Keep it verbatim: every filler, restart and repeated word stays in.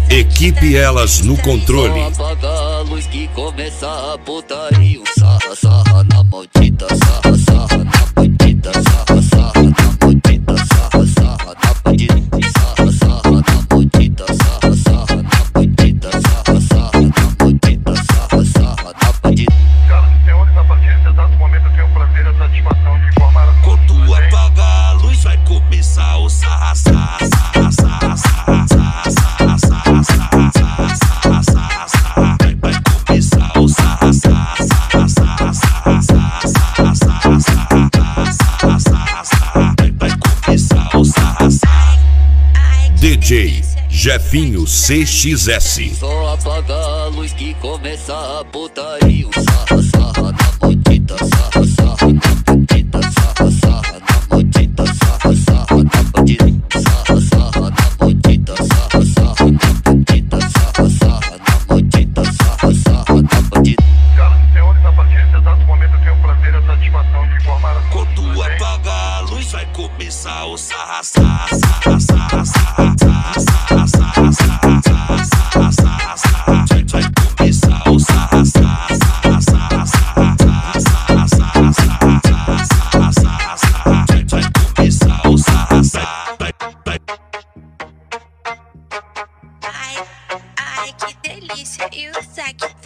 Equipe Elas no controle. Apaga a luz que começa a putaria. Sarra, sarra na maldita, sarra, sarra na bandida, sarra, sarra na maldita, sarra, sarra na bandida, sarra, sarra na maldita, sarra, sarra na bandida, sarra, sarra na maldita, sarra, sarra na bandida. Senhoras e senhores, a partir desse exato momento eu tenho o prazer e a satisfação de informar a todos. Quando apagar a luz vai começar o sarra, sarra, sarra, sarra, sarra, sarra, sarra, sarra, sarra, sarra, sarra, sarra. Vai, vai começar o sarra, sarra, sarra, sarra, sarra, sarra, sarra, sarra, sarra, sarra, sarra. Vai, vai começar o sarra, sarra. D J Jefinho C X S. Só apaga a luz que começa a putaria. Sarra, sarra na maldita, sarra, sarra na bandida, sarra, sarra na maldita, sarra, sarra na bandida, sarra, sarra na maldita, sarra, sarra na bandida, sarra, sarra na maldita, sarra, sarra na bandida. Senhoras e senhores, a partir desse exato momento eu tenho o prazer e a satisfação de informar a todos. Quando apagar a luz vai começar o sarra, sarra, sarra, sarra, sarra, sarra, sarra, sarra, sarra, sarra, sarra, sarra. Vai, vai começar o sarra, sarra, sarra, sarra, sarra, sarra, sarra, sarra, sarra, sarra, sarra. Vai, vai começar o sarra, sarra. Vai, vai. Ai, ai, que delícia. E o saque